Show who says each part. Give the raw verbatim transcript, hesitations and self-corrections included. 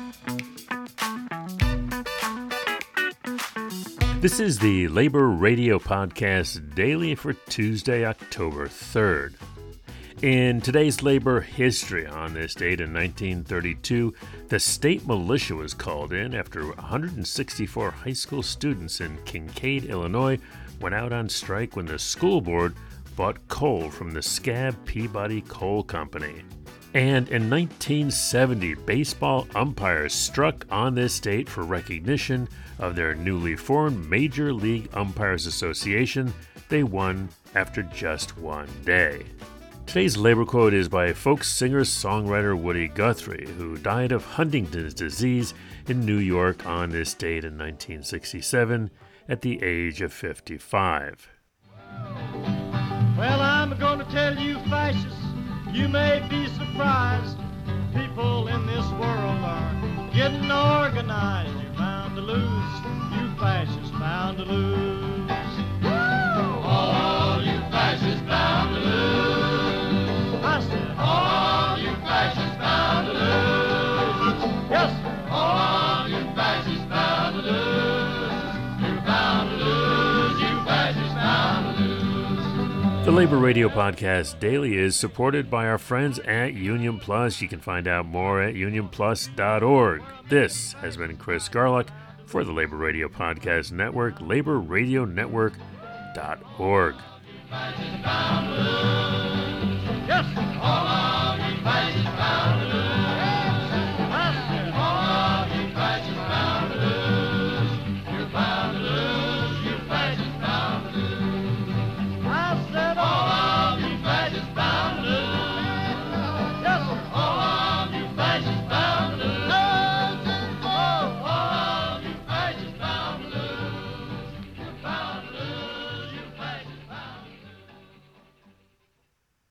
Speaker 1: This is the Labor Radio Podcast Daily for Tuesday, October third. In today's labor history, on this date in nineteen thirty-two, the state militia was called in after one hundred sixty-four high school students in Kincaid, Illinois, went out on strike when the school board bought coal from the Scab Peabody Coal Company. And in nineteen seventy, baseball umpires struck on this date for recognition of their newly formed Major League Umpires Association. They won after just one day. Today's labor quote is by folk singer-songwriter Woody Guthrie, who died of Huntington's disease in New York on this date in nineteen sixty-seven at the age of fifty-five.
Speaker 2: Well, I'm going to tell you, fascists, you may be surprised. People in this world are getting organized. You're bound to lose. You fascists bound to lose.
Speaker 3: All you fascists bound to lose.
Speaker 2: I said,
Speaker 3: All you fascists bound to lose.
Speaker 2: yes, sir.
Speaker 3: All you fascists bound to lose. You're bound to lose. You fascists bound to lose.
Speaker 1: The Labor Radio Podcast Daily is supported by our friends at Union Plus. You can find out more at union plus dot org. This has been Chris Garlock for the Labor Radio Podcast Network, labor radio network dot org.
Speaker 3: Fascists bound to lose.
Speaker 2: Yes, sir.